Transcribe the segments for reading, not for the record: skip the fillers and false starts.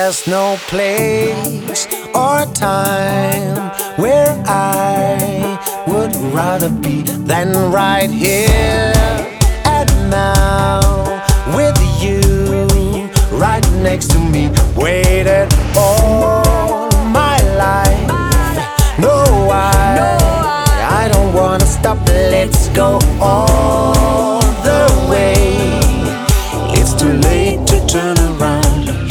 There's no place or time where I would rather be than right here and now with you right next to me. Waited all my life. No, I don't wanna stop. Let's go all the way. It's too late to turn around.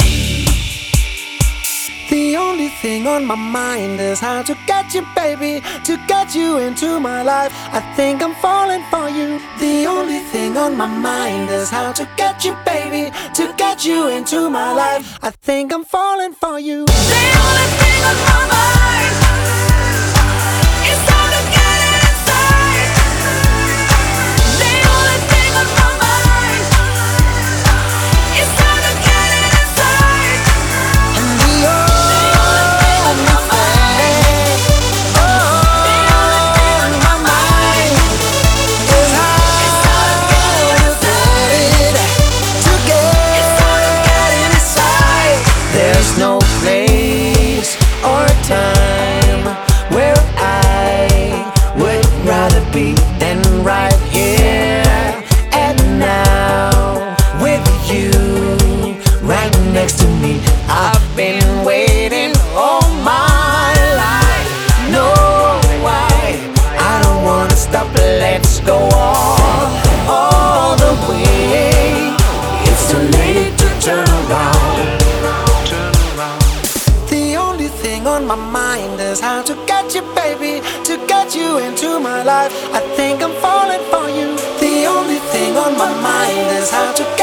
The only thing on my mind is how to get you, baby, to get you into my life. I think I'm falling for you. The only thing on my mind is how to get you, baby, to get you into my life. I think I'm falling for you. The only thing on my mind is how to get it inside. The only thing on my mind is how to get it inside. And the only thing on my mind, on my mind is how to get inside. There's no place or time where I would rather be than right here and now with you right next to me. I've been waiting all my life. No, I don't wanna stop. Let's go all the way. It's too late to turn around. The only thing on my mind is how to get you, baby, to get you into my life. I think I'm falling for you. The only thing on my mind is how to